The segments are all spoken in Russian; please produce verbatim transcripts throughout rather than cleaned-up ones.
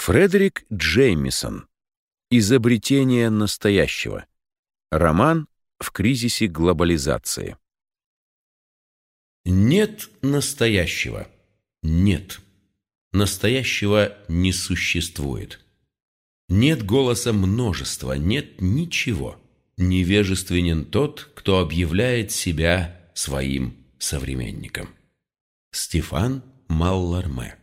Фредерик Джеймисон. Изобретение настоящего. Роман в кризисе глобализации. Нет настоящего. Нет. Настоящего не существует. Нет голоса множества, нет ничего. Невежественен тот, кто объявляет себя своим современником. Стефан Малларме.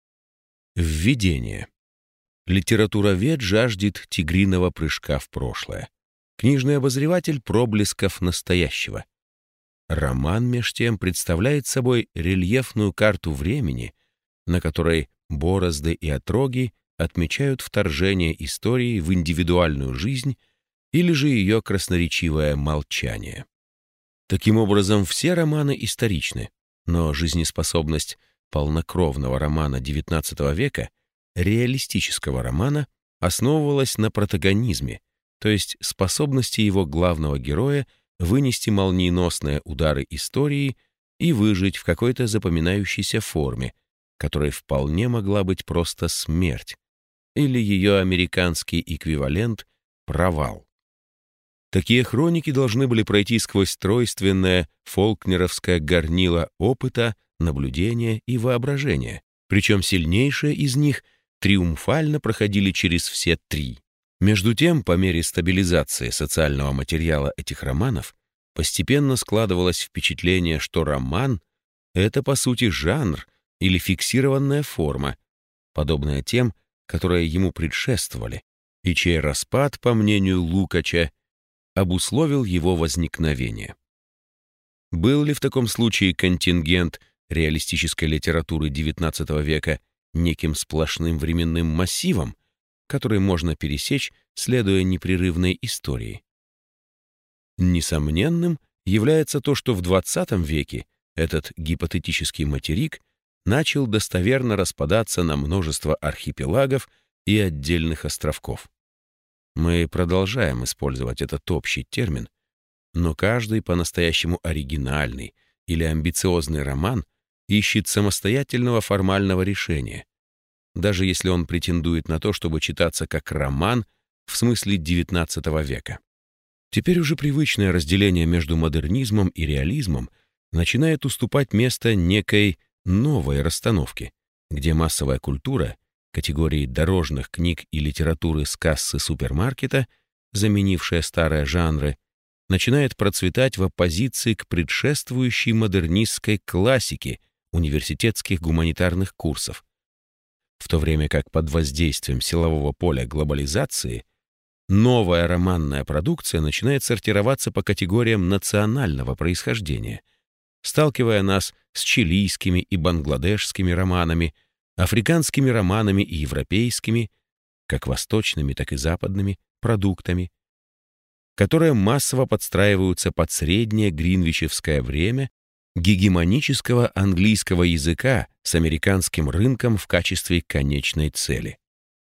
Введение. Литературовед жаждет тигриного прыжка в прошлое. Книжный обозреватель проблесков настоящего. Роман, меж тем, представляет собой рельефную карту времени, на которой борозды и отроги отмечают вторжение истории в индивидуальную жизнь или же ее красноречивое молчание. Таким образом, все романы историчны, но жизнеспособность полнокровного романа девятнадцатого века, реалистического романа, основывалась на протагонизме, то есть способности его главного героя вынести молниеносные удары истории и выжить в какой-то запоминающейся форме, которой вполне могла быть просто смерть, или ее американский эквивалент — провал. Такие хроники должны были пройти сквозь тройственное фолкнеровское горнило опыта, наблюдения и воображения, причем сильнейшие из них триумфально проходили через все три. Между тем, по мере стабилизации социального материала этих романов, постепенно складывалось впечатление, что роман — это, по сути, жанр или фиксированная форма, подобная тем, которые ему предшествовали, и чей распад, по мнению Лукача, обусловил его возникновение. Был ли в таком случае контингент реалистической литературы девятнадцатого века неким сплошным временным массивом, который можно пересечь, следуя непрерывной истории? Несомненным является то, что в двадцатом веке этот гипотетический материк начал достоверно распадаться на множество архипелагов и отдельных островков. Мы продолжаем использовать этот общий термин, но каждый по-настоящему оригинальный или амбициозный роман ищет самостоятельного формального решения, даже если он претендует на то, чтобы читаться как роман в смысле девятнадцатого века. Теперь уже привычное разделение между модернизмом и реализмом начинает уступать место некой новой расстановке, где массовая культура, категории дорожных книг и литературы с кассы супермаркета, заменившая старые жанры, начинает процветать в оппозиции к предшествующей модернистской классике университетских гуманитарных курсов, в то время как под воздействием силового поля глобализации новая романная продукция начинает сортироваться по категориям национального происхождения, сталкивая нас с чилийскими и бангладешскими романами, африканскими романами и европейскими, как восточными, так и западными, продуктами, которые массово подстраиваются под среднее гринвичевское время гегемонического английского языка с американским рынком в качестве конечной цели.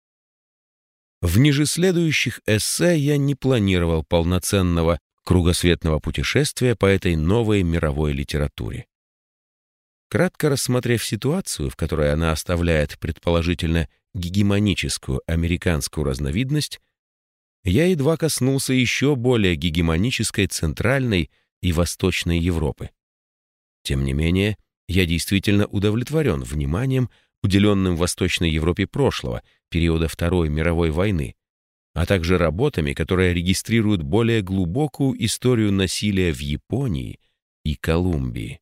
В ниже следующих эссе я не планировал полноценного кругосветного путешествия по этой новой мировой литературе. Кратко рассмотрев ситуацию, в которой она оставляет предположительно гегемоническую американскую разновидность, я едва коснулся еще более гегемонической Центральной и Восточной Европы. Тем не менее, я действительно удовлетворен вниманием, уделенным Восточной Европе прошлого, периода Второй мировой войны, а также работами, которые регистрируют более глубокую историю насилия в Японии и Колумбии.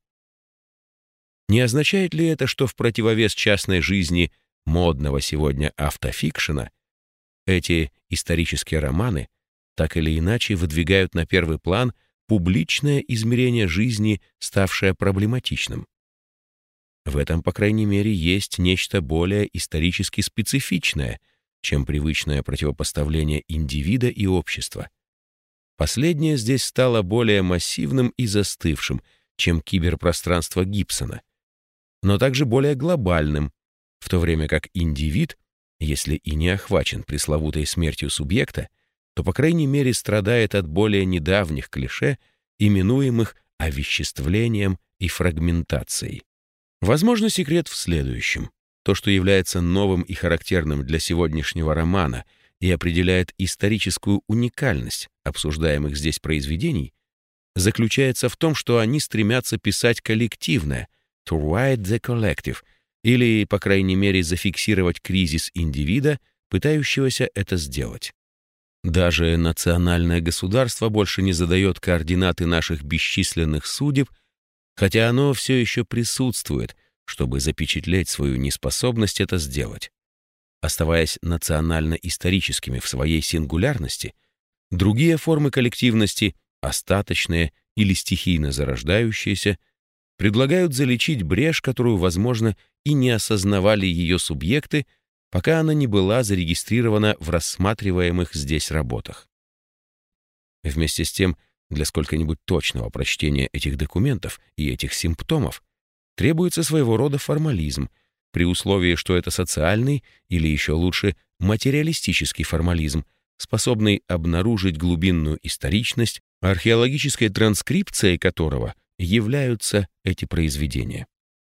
Не означает ли это, что в противовес частной жизни модного сегодня автофикшена эти исторические романы так или иначе выдвигают на первый план публичное измерение жизни, ставшее проблематичным? В этом, по крайней мере, есть нечто более исторически специфичное, чем привычное противопоставление индивида и общества. Последнее здесь стало более массивным и застывшим, чем киберпространство Гибсона, но также более глобальным, в то время как индивид, если и не охвачен пресловутой смертью субъекта, то, по крайней мере, страдает от более недавних клише, именуемых овеществлением и фрагментацией. Возможно, секрет в следующем. То, что является новым и характерным для сегодняшнего романа и определяет историческую уникальность обсуждаемых здесь произведений, заключается в том, что они стремятся писать коллективное, to write the collective, или, по крайней мере, зафиксировать кризис индивида, пытающегося это сделать. Даже национальное государство больше не задает координаты наших бесчисленных судеб, хотя оно все еще присутствует, чтобы запечатлеть свою неспособность это сделать. Оставаясь национально-историческими в своей сингулярности, другие формы коллективности, остаточные или стихийно зарождающиеся, предлагают залечить брешь, которую, возможно, и не осознавали ее субъекты, пока она не была зарегистрирована в рассматриваемых здесь работах. Вместе с тем, для сколько-нибудь точного прочтения этих документов и этих симптомов требуется своего рода формализм, при условии, что это социальный или еще лучше материалистический формализм, способный обнаружить глубинную историчность, археологической транскрипцией которого являются эти произведения.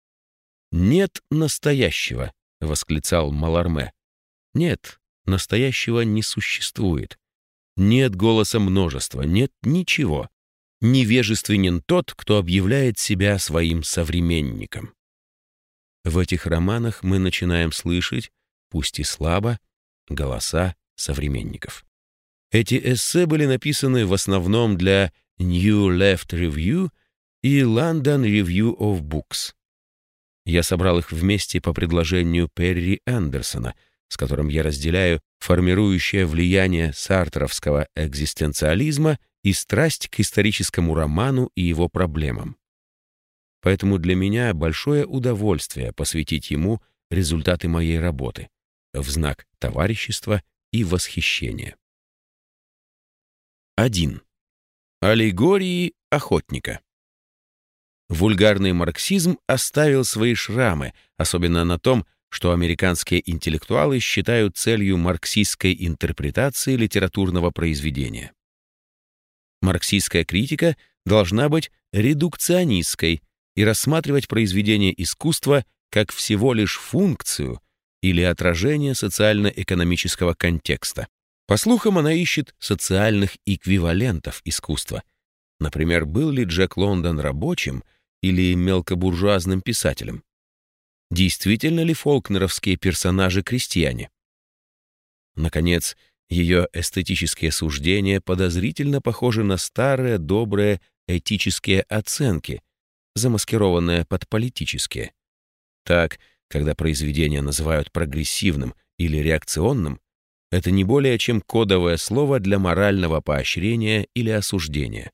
«Нет настоящего», — восклицал Маларме. «Нет, настоящего не существует. Нет голоса множества, нет ничего. Невежественен тот, кто объявляет себя своим современником». В этих романах мы начинаем слышать, пусть и слабо, голоса современников. Эти эссе были написаны в основном для New Left Review и London Review of Books. Я собрал их вместе по предложению Перри Андерсона, с которым я разделяю формирующее влияние сартровского экзистенциализма и страсть к историческому роману и его проблемам. Поэтому для меня большое удовольствие посвятить ему результаты моей работы в знак товарищества и восхищения. один. Аллегории охотника. Вульгарный марксизм оставил свои шрамы, особенно на том, что американские интеллектуалы считают целью марксистской интерпретации литературного произведения. Марксистская критика должна быть редукционистской и рассматривать произведение искусства как всего лишь функцию или отражение социально-экономического контекста. По слухам, она ищет социальных эквивалентов искусства. Например, был ли Джек Лондон рабочим или мелкобуржуазным писателем? Действительно ли фолкнеровские персонажи крестьяне? Наконец, ее эстетические суждения подозрительно похожи на старые добрые этические оценки, замаскированные под политические. Так, когда произведение называют прогрессивным или реакционным, это не более чем кодовое слово для морального поощрения или осуждения.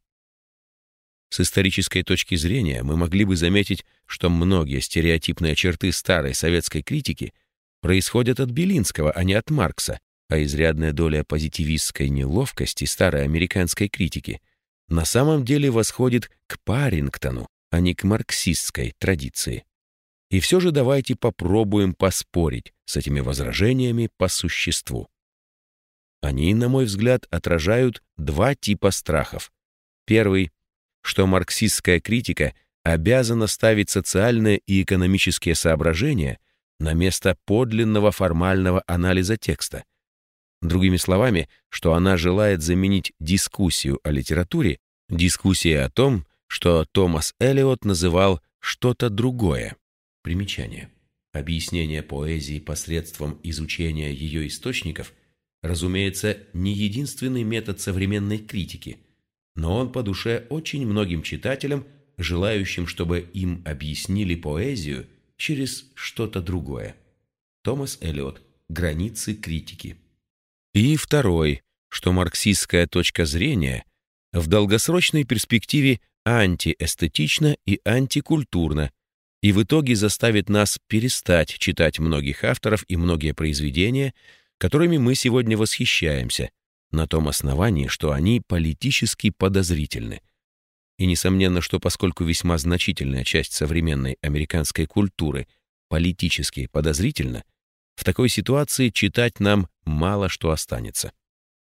С исторической точки зрения мы могли бы заметить, что многие стереотипные черты старой советской критики происходят от Белинского, а не от Маркса, а изрядная доля позитивистской неловкости старой американской критики на самом деле восходит к Парингтону, а не к марксистской традиции. И все же давайте попробуем поспорить с этими возражениями по существу. Они, на мой взгляд, отражают два типа страхов. Первый — что марксистская критика обязана ставить социальные и экономические соображения на место подлинного формального анализа текста. Другими словами, что она желает заменить дискуссию о литературе дискуссией о том, что Томас Элиот называл «что-то другое». Примечание. Объяснение поэзии посредством изучения ее источников, разумеется, не единственный метод современной критики, но он по душе очень многим читателям, желающим, чтобы им объяснили поэзию через что-то другое. Томас Элиот. Границы критики. И второй, что марксистская точка зрения в долгосрочной перспективе антиэстетична и антикультурна, и в итоге заставит нас перестать читать многих авторов и многие произведения, которыми мы сегодня восхищаемся, на том основании, что они политически подозрительны. И несомненно, что поскольку весьма значительная часть современной американской культуры политически подозрительна, в такой ситуации читать нам мало что останется.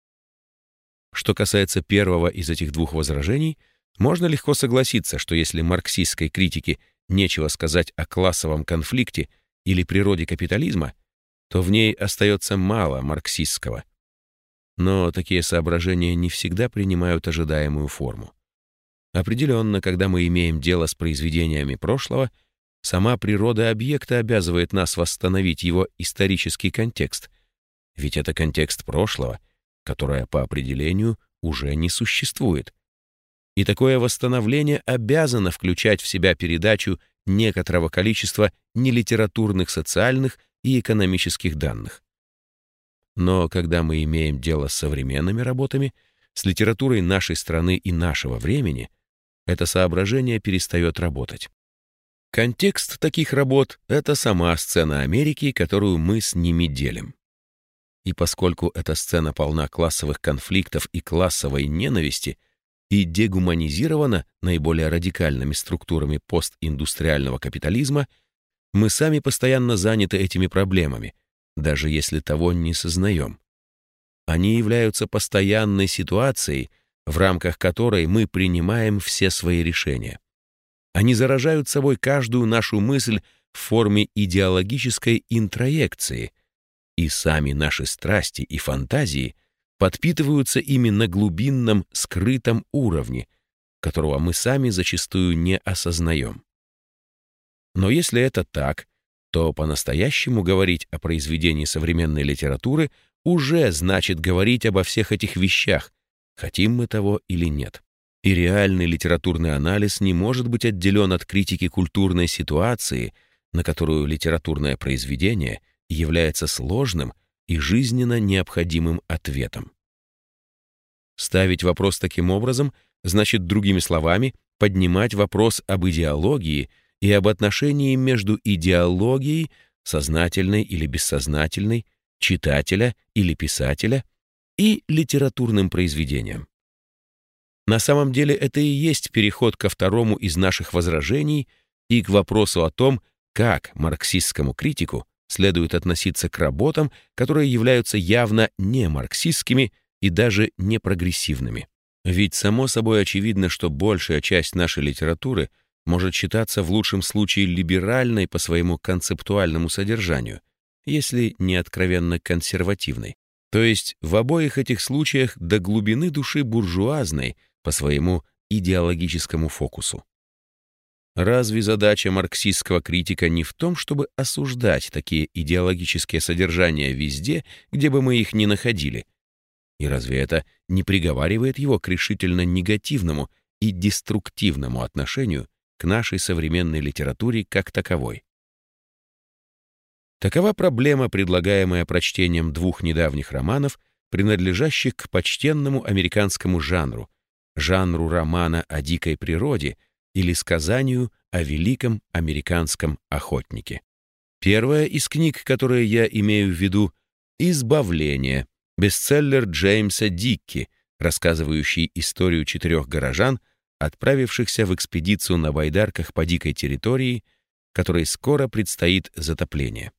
Что касается первого из этих двух возражений, можно легко согласиться, что если марксистской критике нечего сказать о классовом конфликте или природе капитализма, то в ней остается мало марксистского. Но такие соображения не всегда принимают ожидаемую форму. Определенно, когда мы имеем дело с произведениями прошлого, сама природа объекта обязывает нас восстановить его исторический контекст, ведь это контекст прошлого, которое по определению уже не существует. И такое восстановление обязано включать в себя передачу некоторого количества нелитературных социальных и экономических данных. Но когда мы имеем дело с современными работами, с литературой нашей страны и нашего времени, это соображение перестает работать. Контекст таких работ — это сама сцена Америки, которую мы с ними делим. И поскольку эта сцена полна классовых конфликтов и классовой ненависти и дегуманизирована наиболее радикальными структурами постиндустриального капитализма, мы сами постоянно заняты этими проблемами, даже если того не сознаем. Они являются постоянной ситуацией, в рамках которой мы принимаем все свои решения. Они заражают собой каждую нашу мысль в форме идеологической интроекции, и сами наши страсти и фантазии подпитываются ими на глубинном, скрытом уровне, которого мы сами зачастую не осознаем. Но если это так, то по-настоящему говорить о произведении современной литературы уже значит говорить обо всех этих вещах, хотим мы того или нет. И реальный литературный анализ не может быть отделен от критики культурной ситуации, на которую литературное произведение является сложным и жизненно необходимым ответом. Ставить вопрос таким образом значит, другими словами, поднимать вопрос об идеологии и об отношении между идеологией, сознательной или бессознательной, читателя или писателя, и литературным произведением. На самом деле это и есть переход ко второму из наших возражений и к вопросу о том, как марксистскому критику следует относиться к работам, которые являются явно не марксистскими и даже не прогрессивными. Ведь само собой очевидно, что большая часть нашей литературы может считаться в лучшем случае либеральной по своему концептуальному содержанию, если не откровенно консервативной. То есть в обоих этих случаях до глубины души буржуазной по своему идеологическому фокусу. Разве задача марксистского критика не в том, чтобы осуждать такие идеологические содержания везде, где бы мы их ни находили? И разве это не приговаривает его к решительно негативному и деструктивному отношению к нашей современной литературе как таковой? Такова проблема, предлагаемая прочтением двух недавних романов, принадлежащих к почтенному американскому жанру, жанру романа о дикой природе или сказанию о великом американском охотнике. Первая из книг, которые я имею в виду, «Избавление», бестселлер Джеймса Дикки, рассказывающий историю четырех горожан, отправившихся в экспедицию на байдарках по дикой территории, которой скоро предстоит затопление.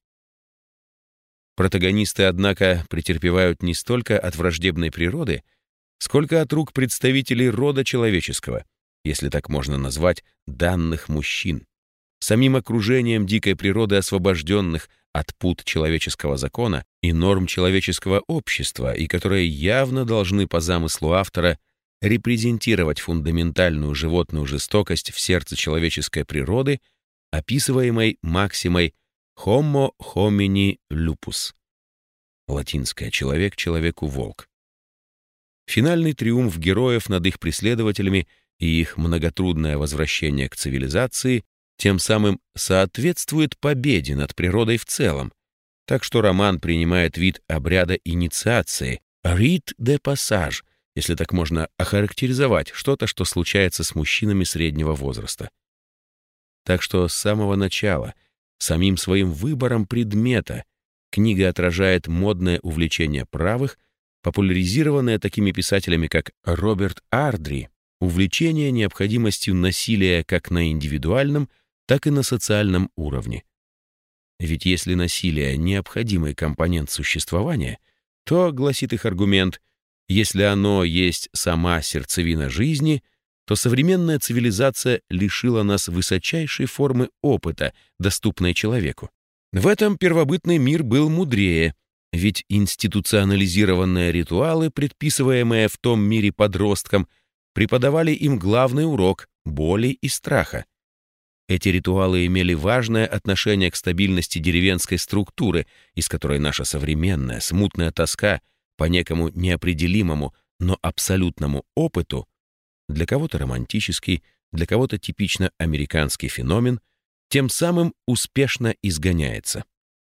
Протагонисты, однако, претерпевают не столько от враждебной природы, сколько от рук представителей рода человеческого, если так можно назвать, данных мужчин, самим окружением дикой природы, освобожденных от пут человеческого закона и норм человеческого общества, и которые явно должны по замыслу автора репрезентировать фундаментальную животную жестокость в сердце человеческой природы, описываемой максимой «homo homini lupus», латинское «человек человеку волк». Финальный триумф героев над их преследователями и их многотрудное возвращение к цивилизации тем самым соответствует победе над природой в целом, так что роман принимает вид обряда инициации, rite de passage, если так можно охарактеризовать что-то, что случается с мужчинами среднего возраста. Так что с самого начала, самим своим выбором предмета, книга отражает модное увлечение правых, популяризированное такими писателями, как Роберт Ардри, увлечение необходимостью насилия как на индивидуальном, так и на социальном уровне. Ведь если насилие — необходимый компонент существования, то, гласит их аргумент, если оно есть сама сердцевина жизни, то современная цивилизация лишила нас высочайшей формы опыта, доступной человеку. В этом первобытный мир был мудрее, ведь институционализированные ритуалы, предписываемые в том мире подросткам, преподавали им главный урок боли и страха. Эти ритуалы имели важное отношение к стабильности деревенской структуры, из которой наша современная смутная тоска по некому неопределимому, но абсолютному опыту, для кого-то романтический, для кого-то типично американский феномен, тем самым успешно изгоняется.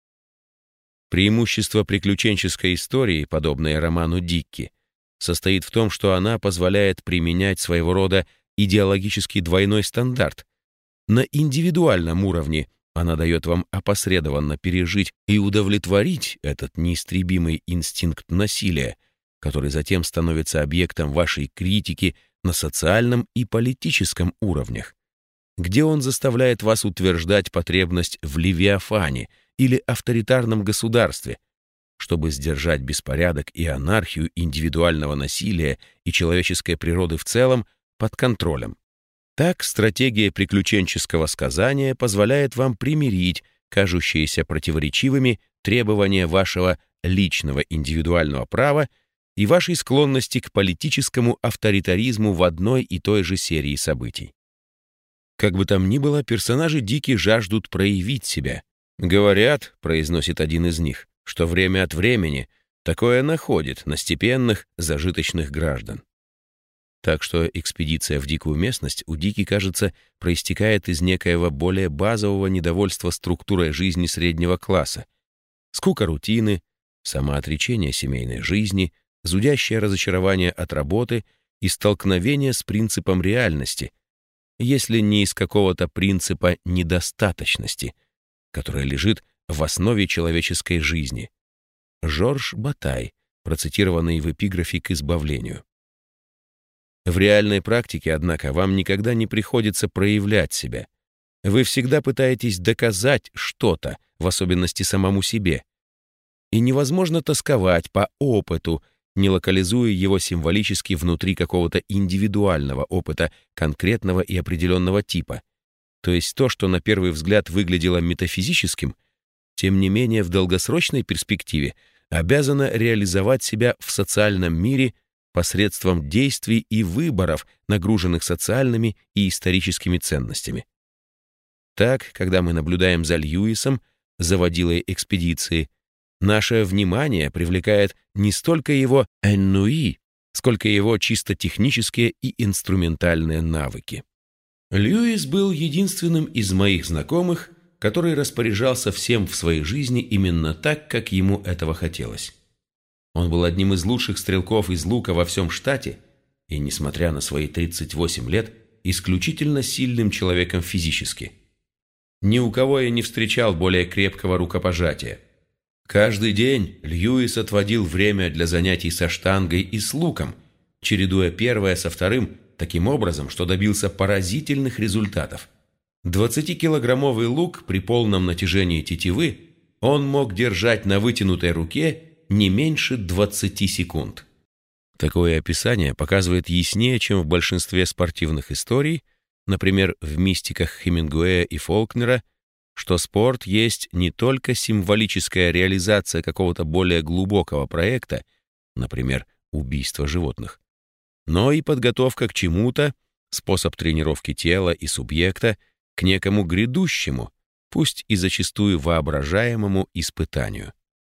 Преимущество приключенческой истории, подобной роману Дикки, состоит в том, что она позволяет применять своего рода идеологический двойной стандарт. На индивидуальном уровне она дает вам опосредованно пережить и удовлетворить этот неистребимый инстинкт насилия, который затем становится объектом вашей критики на социальном и политическом уровнях, где он заставляет вас утверждать потребность в левиафане или авторитарном государстве, чтобы сдержать беспорядок и анархию индивидуального насилия и человеческой природы в целом под контролем. Так, стратегия приключенческого сказания позволяет вам примирить кажущиеся противоречивыми требования вашего личного индивидуального права и вашей склонности к политическому авторитаризму в одной и той же серии событий. Как бы там ни было, персонажи Дики жаждут проявить себя. «Говорят», — произносит один из них, что время от времени такое находит на степенных, зажиточных граждан. Так что экспедиция в дикую местность у Дики, кажется, проистекает из некоего более базового недовольства структурой жизни среднего класса. Скука рутины, самоотречение семейной жизни, зудящее разочарование от работы и столкновение с принципом реальности, если не из какого-то принципа недостаточности, который лежит в основе человеческой жизни. Жорж Батай, процитированный в эпиграфе к «Избавлению». В реальной практике, однако, вам никогда не приходится проявлять себя. Вы всегда пытаетесь доказать что-то, в особенности самому себе. И невозможно тосковать по опыту, не локализуя его символически внутри какого-то индивидуального опыта конкретного и определенного типа. То есть то, что на первый взгляд выглядело метафизическим, тем не менее в долгосрочной перспективе обязано реализовать себя в социальном мире посредством действий и выборов, нагруженных социальными и историческими ценностями. Так, когда мы наблюдаем за Льюисом, заводилой экспедиции, наше внимание привлекает не столько его эннуи, сколько его чисто технические и инструментальные навыки. Льюис был единственным из моих знакомых, который распоряжался всем в своей жизни именно так, как ему этого хотелось. Он был одним из лучших стрелков из лука во всем штате и, несмотря на свои тридцать восемь лет, исключительно сильным человеком физически. Ни у кого я не встречал более крепкого рукопожатия. Каждый день Льюис отводил время для занятий со штангой и с луком, чередуя первое со вторым таким образом, что добился поразительных результатов. двадцатикилограммовый лук при полном натяжении тетивы он мог держать на вытянутой руке не меньше двадцати секунд. Такое описание показывает яснее, чем в большинстве спортивных историй, например, в «Мистиках» Хемингуэя и Фолкнера, что спорт есть не только символическая реализация какого-то более глубокого проекта, например, убийство животных, но и подготовка к чему-то, способ тренировки тела и субъекта к некому грядущему, пусть и зачастую воображаемому испытанию.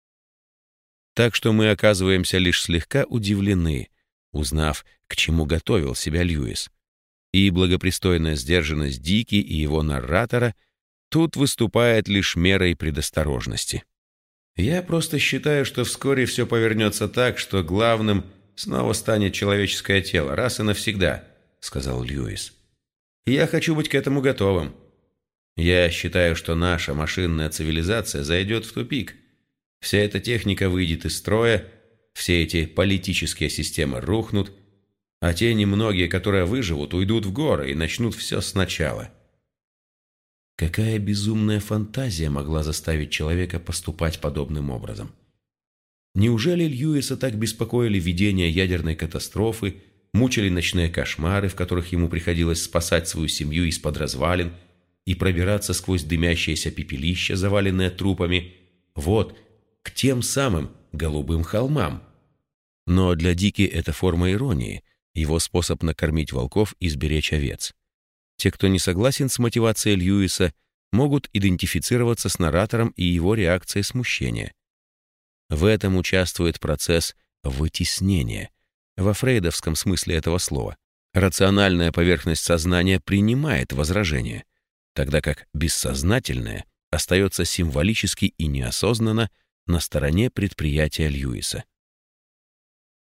Так что мы оказываемся лишь слегка удивлены, узнав, к чему готовил себя Льюис. И благопристойная сдержанность Дики и его нарратора тут выступает лишь мерой предосторожности. Я просто считаю, что вскоре все повернется так, что главным снова станет человеческое тело, раз и навсегда, сказал Льюис. И я хочу быть к этому готовым. Я считаю, что наша машинная цивилизация зайдет в тупик. Вся эта техника выйдет из строя, все эти политические системы рухнут, а те немногие, которые выживут, уйдут в горы и начнут все сначала. Какая безумная фантазия могла заставить человека поступать подобным образом? Неужели Льюиса так беспокоили видения ядерной катастрофы, мучили ночные кошмары, в которых ему приходилось спасать свою семью из-под развалин, и пробираться сквозь дымящееся пепелище, заваленное трупами, вот, к тем самым голубым холмам. Но для Дики это форма иронии, его способ накормить волков и сберечь овец. Те, кто не согласен с мотивацией Льюиса, могут идентифицироваться с наратором и его реакцией смущения. В этом участвует процесс вытеснения, во фрейдовском смысле этого слова. Рациональная поверхность сознания принимает возражение, тогда как бессознательное остается символически и неосознанно на стороне предприятия Льюиса.